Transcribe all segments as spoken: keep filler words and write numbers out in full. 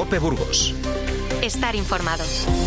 COPE Burgos. Estar informado.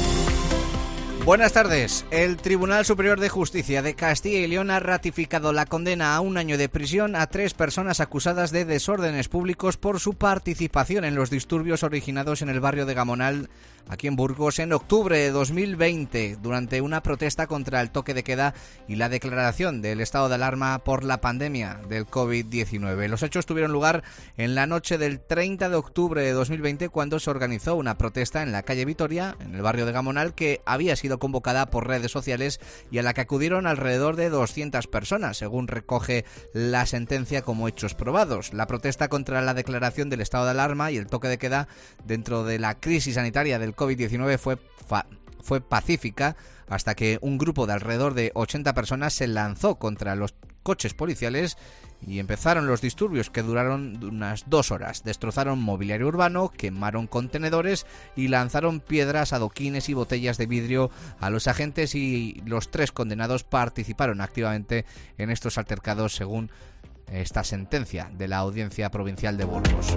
Buenas tardes. El Tribunal Superior de Justicia de Castilla y León ha ratificado la condena a un año de prisión a tres personas acusadas de desórdenes públicos por su participación en los disturbios originados en el barrio de Gamonal, aquí en Burgos, en octubre de dos mil veinte, durante una protesta contra el toque de queda y la declaración del estado de alarma por la pandemia del COVID diecinueve. Los hechos tuvieron lugar en la noche del treinta de octubre de dos mil veinte, cuando se organizó una protesta en la calle Vitoria, en el barrio de Gamonal, que había sido convocada por redes sociales y a la que acudieron alrededor de doscientas personas, según recoge la sentencia como hechos probados. La protesta contra la declaración del estado de alarma y el toque de queda dentro de la crisis sanitaria del COVID diecinueve fue, fa- fue pacífica hasta que un grupo de alrededor de ochenta personas se lanzó contra los coches policiales y empezaron los disturbios, que duraron unas dos horas. Destrozaron mobiliario urbano, quemaron contenedores y lanzaron piedras, adoquines y botellas de vidrio a los agentes, y los tres condenados participaron activamente en estos altercados, según esta sentencia de la Audiencia Provincial de Burgos.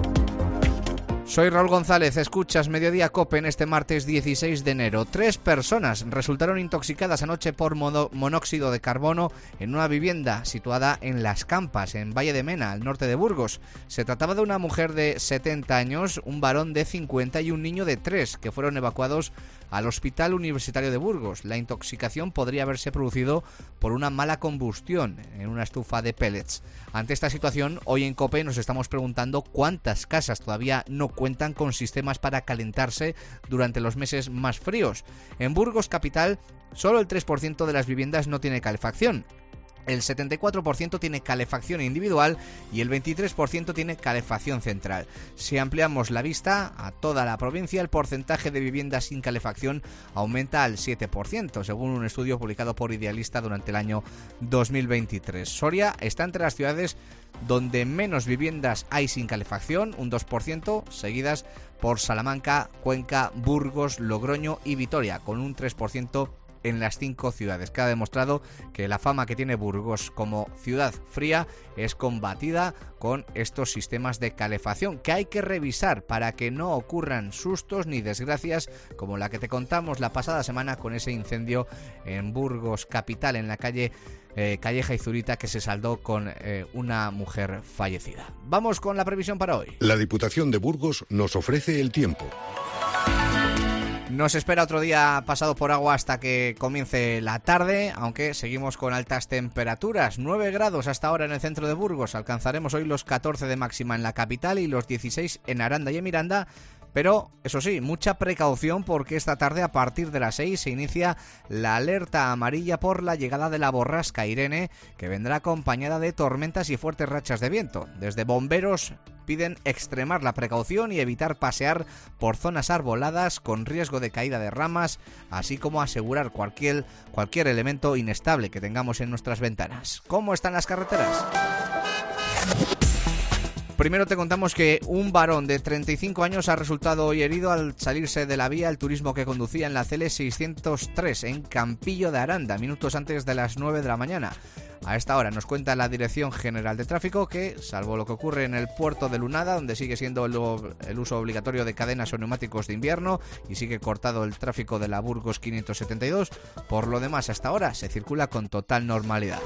Soy Raúl González, escuchas Mediodía COPE en este martes dieciséis de enero. Tres personas resultaron intoxicadas anoche por mono, monóxido de carbono en una vivienda situada en Las Campas, en Valle de Mena, al norte de Burgos. Se trataba de una mujer de setenta años, un varón de cincuenta y un niño de tres, que fueron evacuados al Hospital Universitario de Burgos. La intoxicación podría haberse producido por una mala combustión en una estufa de pellets. Ante esta situación, hoy en COPE nos estamos preguntando cuántas casas todavía no cuentan con sistemas para calentarse durante los meses más fríos. En Burgos capital, solo el tres por ciento de las viviendas no tiene calefacción. El setenta y cuatro por ciento tiene calefacción individual y el veintitrés por ciento tiene calefacción central. Si ampliamos la vista a toda la provincia, el porcentaje de viviendas sin calefacción aumenta al siete por ciento, según un estudio publicado por Idealista durante el año dos mil veintitrés. Soria está entre las ciudades donde menos viviendas hay sin calefacción, un dos por ciento, seguidas por Salamanca, Cuenca, Burgos, Logroño y Vitoria, con un tres por ciento en las cinco ciudades. Queda demostrado que la fama que tiene Burgos como ciudad fría es combatida con estos sistemas de calefacción, que hay que revisar para que no ocurran sustos ni desgracias como la que te contamos la pasada semana con ese incendio en Burgos capital, en la calle eh, Calleja y Zurita, que se saldó con eh, una mujer fallecida. Vamos con la previsión para hoy. La Diputación de Burgos nos ofrece el tiempo. Nos espera otro día pasado por agua hasta que comience la tarde, aunque seguimos con altas temperaturas. nueve grados hasta ahora en el centro de Burgos. Alcanzaremos hoy los catorce de máxima en la capital y los dieciséis en Aranda y en Miranda. Pero, eso sí, mucha precaución, porque esta tarde a partir de las seis se inicia la alerta amarilla por la llegada de la borrasca Irene, que vendrá acompañada de tormentas y fuertes rachas de viento. Desde bomberos piden extremar la precaución y evitar pasear por zonas arboladas con riesgo de caída de ramas, así como asegurar cualquier, cualquier elemento inestable que tengamos en nuestras ventanas. ¿Cómo están las carreteras? Primero te contamos que un varón de treinta y cinco años ha resultado hoy herido al salirse de la vía el turismo que conducía en la C L seiscientos tres en Campillo de Aranda, minutos antes de las nueve de la mañana. A esta hora nos cuenta la Dirección General de Tráfico que, salvo lo que ocurre en el puerto de Lunada, donde sigue siendo el, el uso obligatorio de cadenas o neumáticos de invierno y sigue cortado el tráfico de la Burgos quinientos setenta y dos, por lo demás hasta ahora se circula con total normalidad.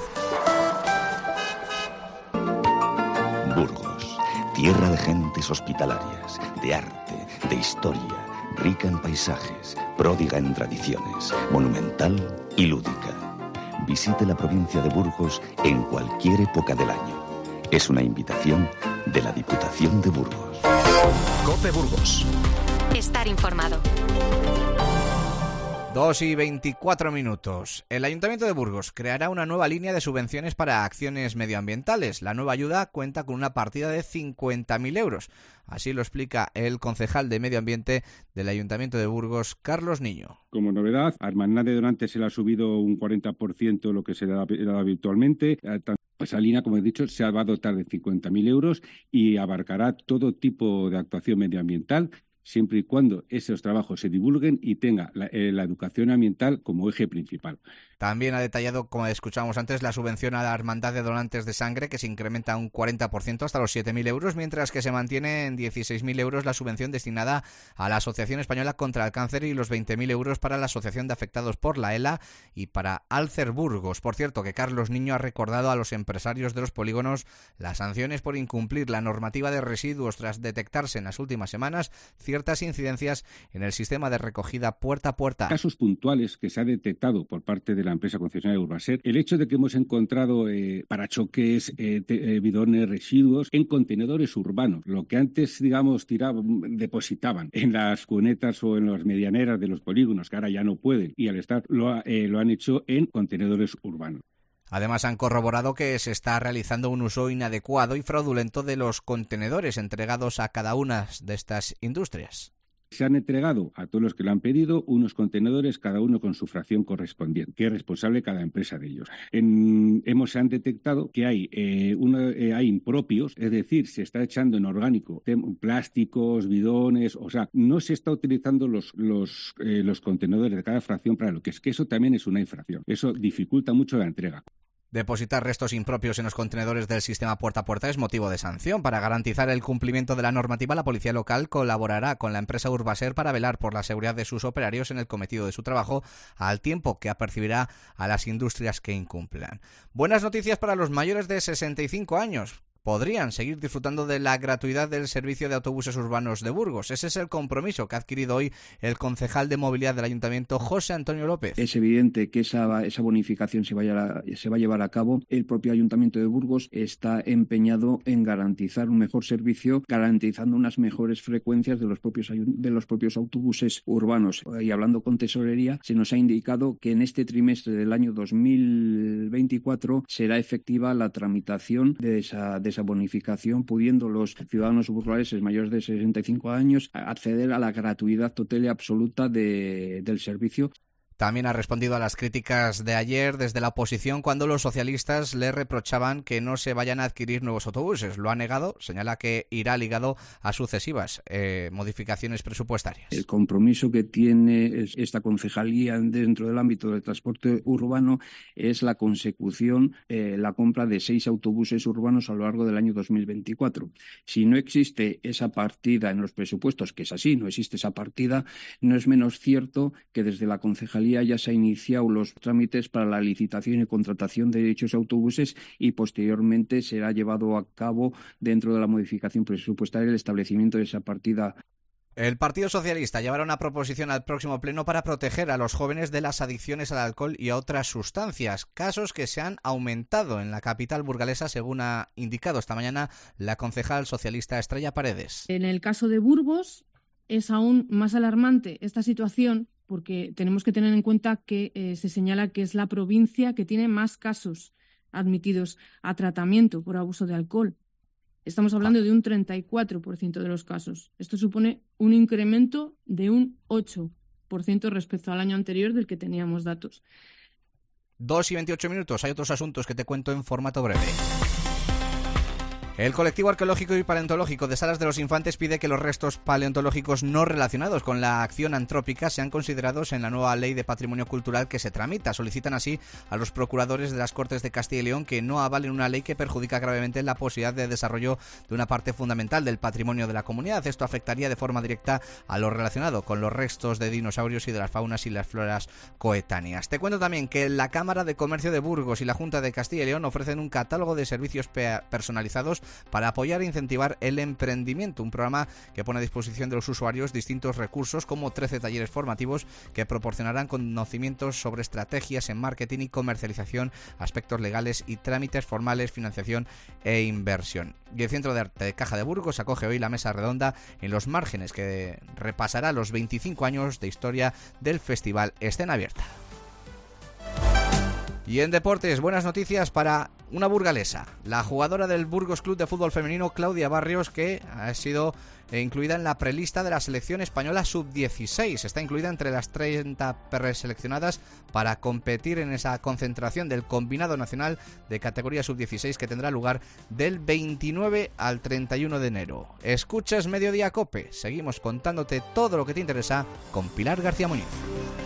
Burgos, tierra de gentes hospitalarias, de arte, de historia, rica en paisajes, pródiga en tradiciones, monumental y lúdica. Visite la provincia de Burgos en cualquier época del año. Es una invitación de la Diputación de Burgos. COPE Burgos. Estar informado. dos y veinticuatro minutos. El Ayuntamiento de Burgos creará una nueva línea de subvenciones para acciones medioambientales. La nueva ayuda cuenta con una partida de cincuenta mil euros. Así lo explica el concejal de Medio Ambiente del Ayuntamiento de Burgos, Carlos Niño. Como novedad, a Hermandad de Donantes se le ha subido un cuarenta por ciento lo que se le da, le da habitualmente. Esa línea, como he dicho, se va a dotar de cincuenta mil euros y abarcará todo tipo de actuación medioambiental, siempre y cuando esos trabajos se divulguen y tenga la, eh, la educación ambiental como eje principal. También ha detallado, como escuchábamos antes, la subvención a la Hermandad de Donantes de Sangre, que se incrementa un cuarenta por ciento hasta los siete mil euros, mientras que se mantiene en dieciséis mil euros la subvención destinada a la Asociación Española contra el Cáncer y los veinte mil euros para la Asociación de Afectados por la ELA y para Alcer Burgos. Por cierto, que Carlos Niño ha recordado a los empresarios de los polígonos las sanciones por incumplir la normativa de residuos tras detectarse en las últimas semanas ciertas incidencias en el sistema de recogida puerta a puerta. Casos puntuales que se ha detectado por parte de la empresa concesionaria Urbaser, el hecho de que hemos encontrado eh, parachoques, eh, te, eh, bidones, residuos en contenedores urbanos, lo que antes, digamos, tiraban, depositaban en las cunetas o en las medianeras de los polígonos, que ahora ya no pueden, y al estar lo, eh, lo han hecho en contenedores urbanos. Además, han corroborado que se está realizando un uso inadecuado y fraudulento de los contenedores entregados a cada una de estas industrias. Se han entregado a todos los que lo han pedido unos contenedores, cada uno con su fracción correspondiente, que es responsable cada empresa de ellos. En, hemos se han detectado que hay, eh, uno, eh, hay impropios, es decir, se está echando en orgánico plásticos, bidones, o sea, no se está utilizando los, los, eh, los contenedores de cada fracción para lo que es, que eso también es una infracción. Eso dificulta mucho la entrega. Depositar restos impropios en los contenedores del sistema puerta a puerta es motivo de sanción. Para garantizar el cumplimiento de la normativa, la policía local colaborará con la empresa Urbaser para velar por la seguridad de sus operarios en el cometido de su trabajo, al tiempo que apercibirá a las industrias que incumplan. Buenas noticias para los mayores de sesenta y cinco años. Podrían seguir disfrutando de la gratuidad del servicio de autobuses urbanos de Burgos. Ese es el compromiso que ha adquirido hoy el concejal de movilidad del Ayuntamiento, José Antonio López. Es evidente que esa, esa bonificación se, vaya a, se va a llevar a cabo. El propio Ayuntamiento de Burgos está empeñado en garantizar un mejor servicio, garantizando unas mejores frecuencias de los propios, de los propios autobuses urbanos. Y hablando con Tesorería, se nos ha indicado que en este trimestre del año dos mil veinticuatro será efectiva la tramitación de esa de esa bonificación, pudiendo los ciudadanos burgaleses mayores de sesenta y cinco años acceder a la gratuidad total y absoluta de, del servicio. También ha respondido a las críticas de ayer desde la oposición cuando los socialistas le reprochaban que no se vayan a adquirir nuevos autobuses. Lo ha negado, señala que irá ligado a sucesivas eh, modificaciones presupuestarias. El compromiso que tiene esta concejalía dentro del ámbito del transporte urbano es la consecución, eh, la compra de seis autobuses urbanos a lo largo del año dos mil veinticuatro. Si no existe esa partida en los presupuestos, que es así, no existe esa partida, no es menos cierto que desde la concejalía ya se han iniciado los trámites para la licitación y contratación de dichos autobuses y posteriormente será llevado a cabo dentro de la modificación presupuestaria el establecimiento de esa partida. El Partido Socialista llevará una proposición al próximo pleno para proteger a los jóvenes de las adicciones al alcohol y a otras sustancias, casos que se han aumentado en la capital burgalesa, según ha indicado esta mañana la concejal socialista Estrella Paredes. En el caso de Burgos es aún más alarmante esta situación, porque tenemos que tener en cuenta que eh, se señala que es la provincia que tiene más casos admitidos a tratamiento por abuso de alcohol. Estamos hablando de un treinta y cuatro por ciento de los casos. Esto supone un incremento de un ocho por ciento respecto al año anterior del que teníamos datos. Dos y veintiocho minutos. Hay otros asuntos que te cuento en formato breve. El colectivo arqueológico y paleontológico de Salas de los Infantes pide que los restos paleontológicos no relacionados con la acción antrópica sean considerados en la nueva Ley de Patrimonio Cultural que se tramita. Solicitan así a los procuradores de las Cortes de Castilla y León que no avalen una ley que perjudica gravemente la posibilidad de desarrollo de una parte fundamental del patrimonio de la comunidad. Esto afectaría de forma directa a lo relacionado con los restos de dinosaurios y de las faunas y las floras coetáneas. Te cuento también que la Cámara de Comercio de Burgos y la Junta de Castilla y León ofrecen un catálogo de servicios pe- personalizados para apoyar e incentivar el emprendimiento, un programa que pone a disposición de los usuarios distintos recursos como trece talleres formativos que proporcionarán conocimientos sobre estrategias en marketing y comercialización, aspectos legales y trámites formales, financiación e inversión. Y el Centro de Arte de Caja de Burgos acoge hoy la mesa redonda en Los Márgenes que repasará los veinticinco años de historia del Festival Escena Abierta. Y en deportes, buenas noticias para una burgalesa, la jugadora del Burgos Club de Fútbol Femenino, Claudia Barrios, que ha sido incluida en la prelista de la selección española sub dieciséis. Está incluida entre las treinta preseleccionadas para competir en esa concentración del combinado nacional de categoría sub dieciséis que tendrá lugar del veintinueve al treinta y uno de enero. Escuchas Mediodía Cope, seguimos contándote todo lo que te interesa con Pilar García Muñiz.